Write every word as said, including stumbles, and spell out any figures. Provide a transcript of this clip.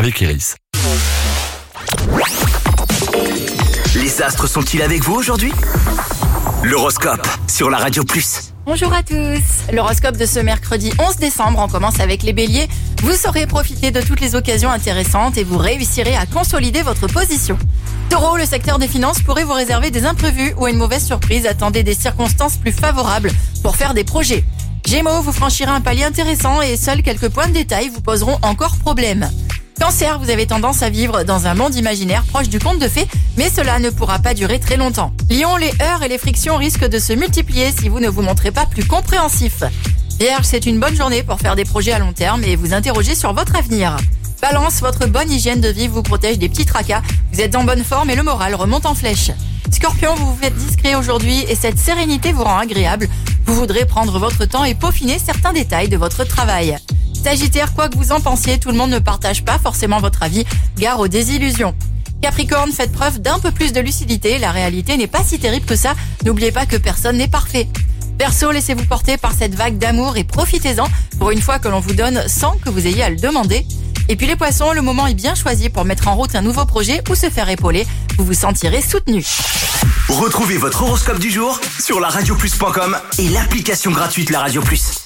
avec Iris. Les astres sont-ils avec vous aujourd'hui ? L'horoscope sur la Radio Plus. Bonjour à tous. L'horoscope de ce mercredi onze décembre, on commence avec les béliers. Vous saurez profiter de toutes les occasions intéressantes et vous réussirez à consolider votre position. Taureau, le secteur des finances pourrait vous réserver des imprévus ou une mauvaise surprise. Attendez des circonstances plus favorables pour faire des projets. Gémeaux, vous franchirez un palier intéressant et seuls quelques points de détail vous poseront encore problème. Cancer, vous avez tendance à vivre dans un monde imaginaire proche du conte de fées, mais cela ne pourra pas durer très longtemps. Lion, les heurts et les frictions risquent de se multiplier si vous ne vous montrez pas plus compréhensif. Vierge, c'est une bonne journée pour faire des projets à long terme et vous interroger sur votre avenir. Balance, votre bonne hygiène de vie vous protège des petits tracas. Vous êtes en bonne forme et le moral remonte en flèche. Scorpion, vous vous faites discret aujourd'hui et cette sérénité vous rend agréable. Vous voudrez prendre votre temps et peaufiner certains détails de votre travail. Sagittaire, quoi que vous en pensiez, tout le monde ne partage pas forcément votre avis. Gare aux désillusions. Capricorne, faites preuve d'un peu plus de lucidité. La réalité n'est pas si terrible que ça. N'oubliez pas que personne n'est parfait. Verseau, laissez-vous porter par cette vague d'amour et profitez-en pour une fois que l'on vous donne sans que vous ayez à le demander. Et puis les poissons, le moment est bien choisi pour mettre en route un nouveau projet ou se faire épauler. Vous vous sentirez soutenu. Retrouvez votre horoscope du jour sur la radio plus point com et l'application gratuite La Radio Plus.